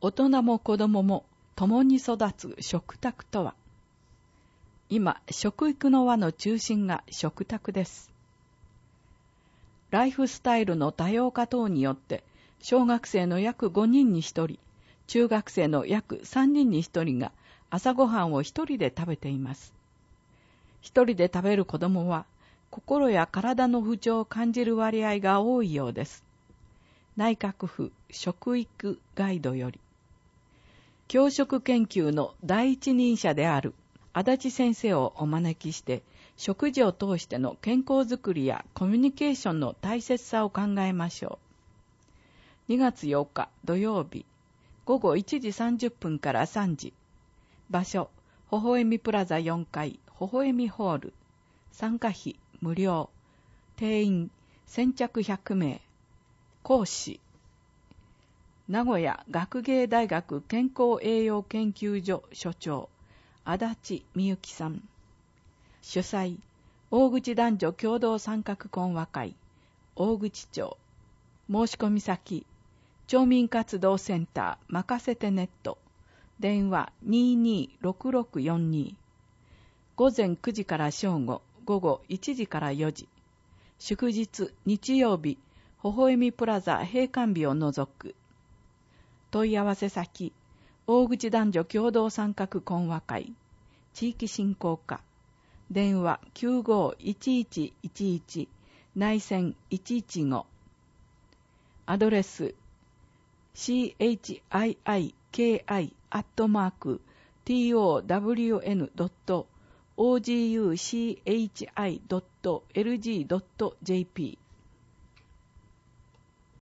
大人も子供も共に育つ食卓とは。今、食育の輪の中心が食卓です。ライフスタイルの多様化等によって、小学生の約5人に1人、中学生の約3人に1人が朝ごはんを一人で食べています。一人で食べる子供は、心や体の不調を感じる割合が多いようです。内閣府食育ガイドより。教食研究の第一人者である足立先生をお招きして、食事を通しての健康づくりやコミュニケーションの大切さを考えましょう。2月8日土曜日、午後1時30分から3時。場所、微笑みプラザ4階、微笑みホール。参加費無料。定員先着100名。講師、名古屋学芸大学健康栄養研究所所長、足立美幸さん。主催、大口男女共同参画懇話会、大口町。申し込み先、町民活動センター任せてネット。電話226642。午前9時から正午、午後1時から4時。祝日、日曜日、微笑みプラザ閉館日を除く。問い合わせ先、大口男女共同参画懇話会、地域振興課。電話951111内線115。アドレス chiki@town.oguchi.lg.jp